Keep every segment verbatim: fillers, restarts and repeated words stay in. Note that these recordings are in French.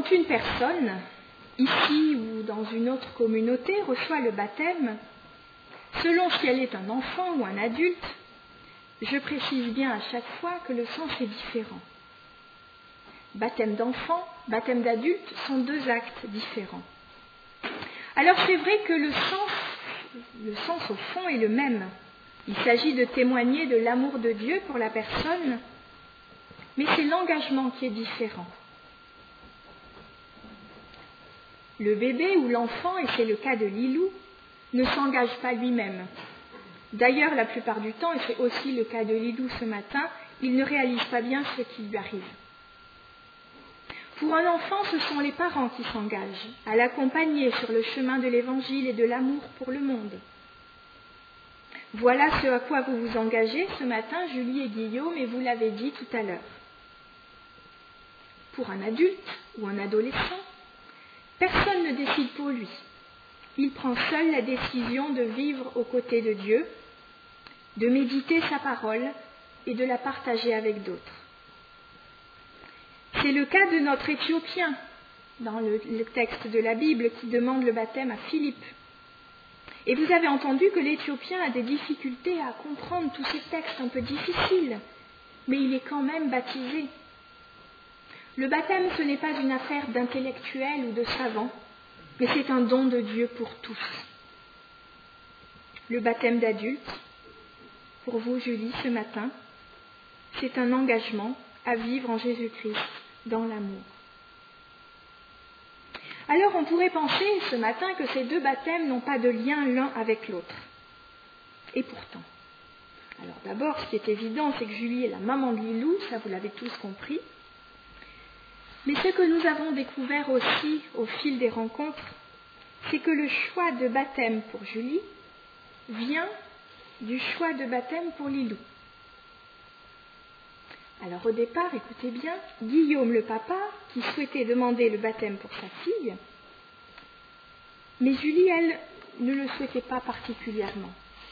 Quand une personne, ici ou dans une autre communauté, reçoit le baptême, selon si elle est un enfant ou un adulte, je précise bien à chaque fois que le sens est différent. Baptême d'enfant, baptême d'adulte sont deux actes différents. Alors c'est vrai que le sens, le sens au fond est le même. Il s'agit de témoigner de l'amour de Dieu pour la personne, mais c'est l'engagement qui est différent. Le bébé ou l'enfant, et c'est le cas de Lilou, ne s'engage pas lui-même. D'ailleurs, la plupart du temps, et c'est aussi le cas de Lilou ce matin, il ne réalise pas bien ce qui lui arrive. Pour un enfant, ce sont les parents qui s'engagent à l'accompagner sur le chemin de l'Évangile et de l'amour pour le monde. Voilà ce à quoi vous vous engagez ce matin, Julie et Guillaume, et vous l'avez dit tout à l'heure. Pour un adulte ou un adolescent, personne ne décide pour lui. Il prend seul la décision de vivre aux côtés de Dieu, de méditer sa parole et de la partager avec d'autres. C'est le cas de notre Éthiopien, dans le, le texte de la Bible qui demande le baptême à Philippe. Et vous avez entendu que l'Éthiopien a des difficultés à comprendre tous ces textes un peu difficiles, mais il est quand même baptisé. Le baptême, ce n'est pas une affaire d'intellectuels ou de savants, mais c'est un don de Dieu pour tous. Le baptême d'adulte, pour vous, Julie, ce matin, c'est un engagement à vivre en Jésus-Christ dans l'amour. Alors on pourrait penser ce matin que ces deux baptêmes n'ont pas de lien l'un avec l'autre. Et pourtant. Alors d'abord, ce qui est évident, c'est que Julie est la maman de Lilou, ça vous l'avez tous compris. Mais ce que nous avons découvert aussi au fil des rencontres, c'est que le choix de baptême pour Julie vient du choix de baptême pour Lilou. Alors au départ, écoutez bien, Guillaume le papa, qui souhaitait demander le baptême pour sa fille, mais Julie, elle, ne le souhaitait pas particulièrement.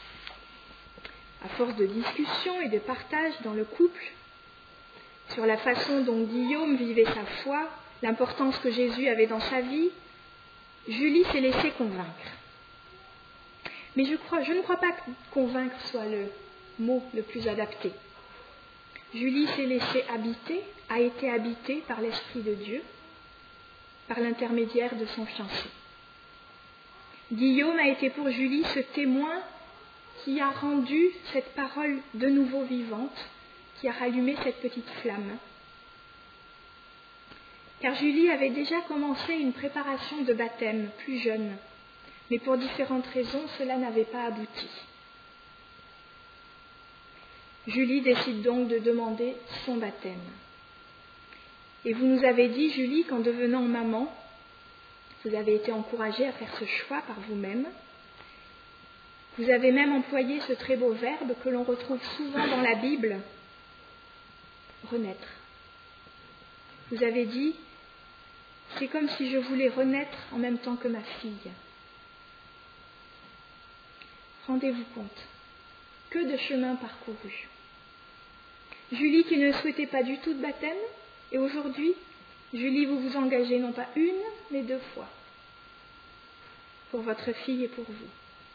À force de discussion et de partage dans le couple, sur la façon dont Guillaume vivait sa foi, l'importance que Jésus avait dans sa vie, Julie s'est laissée convaincre. Mais je, crois, je ne crois pas que convaincre soit le mot le plus adapté. Julie s'est laissée habiter, a été habitée par l'Esprit de Dieu, par l'intermédiaire de son fiancé. Guillaume a été pour Julie ce témoin qui a rendu cette parole de nouveau vivante, qui a rallumé cette petite flamme. Car Julie avait déjà commencé une préparation de baptême plus jeune, mais pour différentes raisons, cela n'avait pas abouti. Julie décide donc de demander son baptême. Et vous nous avez dit, Julie, qu'en devenant maman, vous avez été encouragée à faire ce choix par vous-même. Vous avez même employé ce très beau verbe que l'on retrouve souvent dans la Bible, renaître. Vous avez dit, c'est comme si je voulais renaître en même temps que ma fille. Rendez-vous compte, que de chemin parcouru. Julie qui ne souhaitait pas du tout de baptême, et aujourd'hui, Julie, vous vous engagez non pas une, mais deux fois, pour votre fille et pour vous.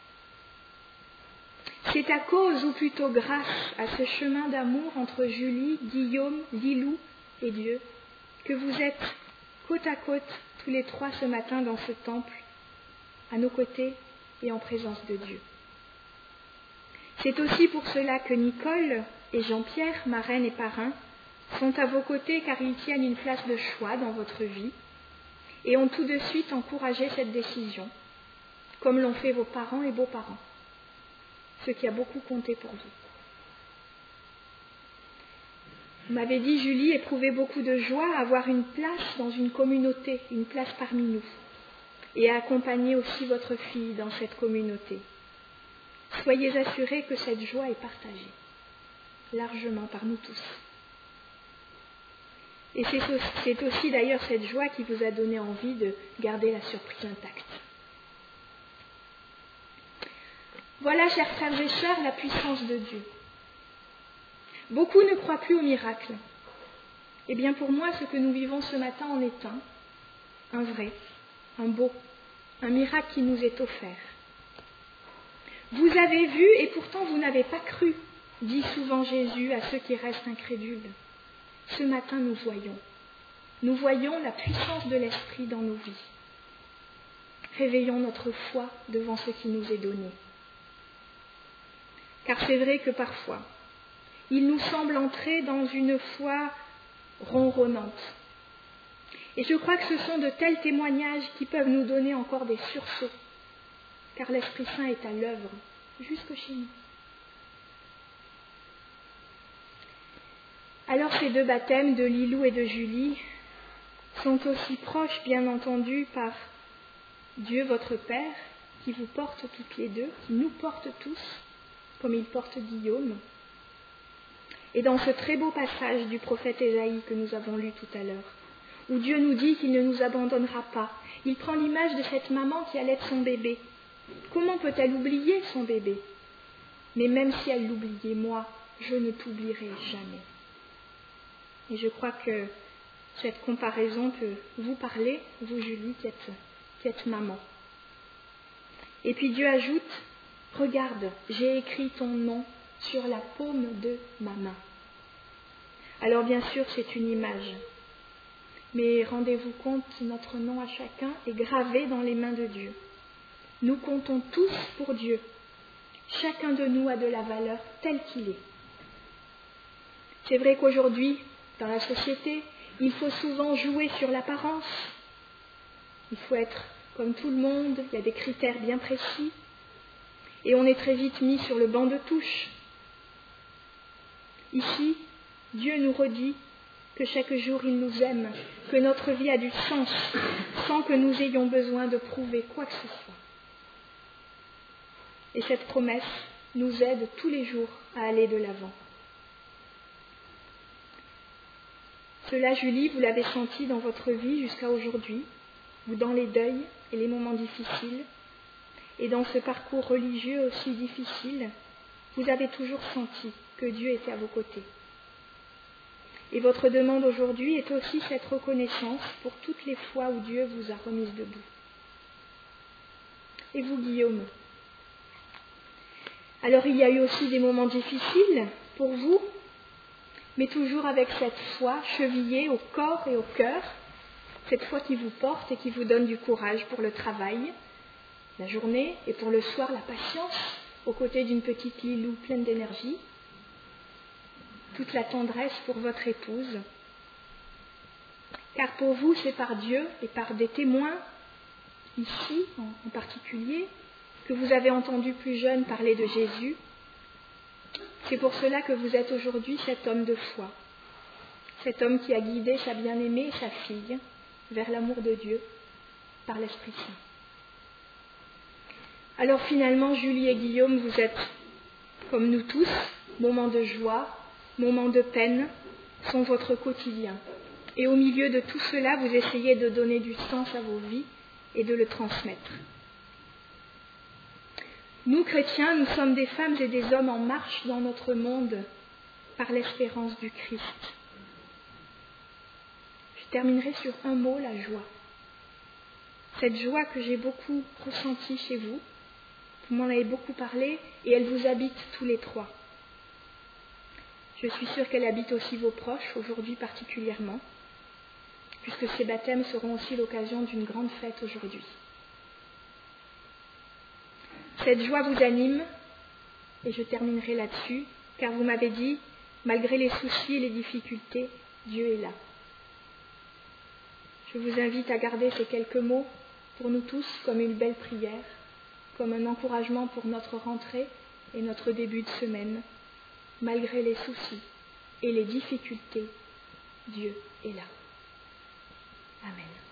C'est à cause, ou plutôt grâce, à ce chemin d'amour entre Julie, Guillaume, Lilou et Dieu, que vous êtes côte à côte, tous les trois ce matin dans ce temple, à nos côtés et en présence de Dieu. C'est aussi pour cela que Nicole et Jean-Pierre, marraine et parrain, sont à vos côtés car ils tiennent une place de choix dans votre vie et ont tout de suite encouragé cette décision, comme l'ont fait vos parents et beaux-parents, ce qui a beaucoup compté pour vous. Vous m'avez dit, Julie, éprouver beaucoup de joie à avoir une place dans une communauté, une place parmi nous, et à accompagner aussi votre fille dans cette communauté. Soyez assurés que cette joie est partagée, largement par nous tous. Et c'est aussi, c'est aussi d'ailleurs cette joie qui vous a donné envie de garder la surprise intacte. Voilà, chers frères et sœurs, la puissance de Dieu. Beaucoup ne croient plus au miracle. Eh bien, pour moi, ce que nous vivons ce matin en est un. un vrai, un beau, un miracle qui nous est offert. Vous avez vu et pourtant vous n'avez pas cru, dit souvent Jésus à ceux qui restent incrédules. Ce matin, nous voyons. Nous voyons la puissance de l'Esprit dans nos vies. Réveillons notre foi devant ce qui nous est donné. Car c'est vrai que parfois, il nous semble entrer dans une foi ronronnante. Et je crois que ce sont de tels témoignages qui peuvent nous donner encore des sursauts, car l'Esprit Saint est à l'œuvre jusque chez nous. Alors ces deux baptêmes de Lilou et de Julie sont aussi proches, bien entendu, par Dieu votre Père, qui vous porte toutes les deux, qui nous porte tous, comme il porte Guillaume. Et dans ce très beau passage du prophète Ésaïe que nous avons lu tout à l'heure, où Dieu nous dit qu'il ne nous abandonnera pas, il prend l'image de cette maman qui allait son bébé. Comment peut-elle oublier son bébé? Mais même si elle l'oubliait, moi, je ne t'oublierai jamais. Et je crois que cette comparaison peut vous parler, vous Julie, qui êtes, qui êtes maman. Et puis Dieu ajoute, regarde, j'ai écrit ton nom sur la paume de ma main. Alors bien sûr, c'est une image. Mais rendez-vous compte, notre nom à chacun est gravé dans les mains de Dieu. Nous comptons tous pour Dieu. Chacun de nous a de la valeur telle qu'il est. C'est vrai qu'aujourd'hui, dans la société, il faut souvent jouer sur l'apparence. Il faut être comme tout le monde, il y a des critères bien précis. Et on est très vite mis sur le banc de touche. Ici, Dieu nous redit que chaque jour il nous aime, que notre vie a du sens, sans que nous ayons besoin de prouver quoi que ce soit. Et cette promesse nous aide tous les jours à aller de l'avant. Cela, Julie, vous l'avez senti dans votre vie jusqu'à aujourd'hui, ou dans les deuils et les moments difficiles, et dans ce parcours religieux aussi difficile, vous avez toujours senti que Dieu était à vos côtés. Et votre demande aujourd'hui est aussi cette reconnaissance pour toutes les fois où Dieu vous a remise debout. Et vous, Guillaume? Alors il y a eu aussi des moments difficiles pour vous, mais toujours avec cette foi chevillée au corps et au cœur, cette foi qui vous porte et qui vous donne du courage pour le travail, la journée, et pour le soir, la patience, aux côtés d'une petite Lilou pleine d'énergie, toute la tendresse pour votre épouse. Car pour vous, c'est par Dieu et par des témoins, ici en particulier, que vous avez entendu plus jeune parler de Jésus. C'est pour cela que vous êtes aujourd'hui cet homme de foi, cet homme qui a guidé sa bien-aimée et sa fille vers l'amour de Dieu par l'Esprit Saint. Alors finalement, Julie et Guillaume, vous êtes, comme nous tous, moments de joie, moments de peine, sont votre quotidien. Et au milieu de tout cela, vous essayez de donner du sens à vos vies et de le transmettre. Nous, chrétiens, nous sommes des femmes et des hommes en marche dans notre monde par l'espérance du Christ. Je terminerai sur un mot, la joie. Cette joie que j'ai beaucoup ressentie chez vous, vous m'en avez beaucoup parlé et elle vous habite tous les trois. Je suis sûre qu'elle habite aussi vos proches, aujourd'hui particulièrement, puisque ces baptêmes seront aussi l'occasion d'une grande fête aujourd'hui. Cette joie vous anime, et je terminerai là-dessus, car vous m'avez dit, malgré les soucis et les difficultés, Dieu est là. Je vous invite à garder ces quelques mots pour nous tous comme une belle prière, comme un encouragement pour notre rentrée et notre début de semaine. Malgré les soucis et les difficultés, Dieu est là. Amen.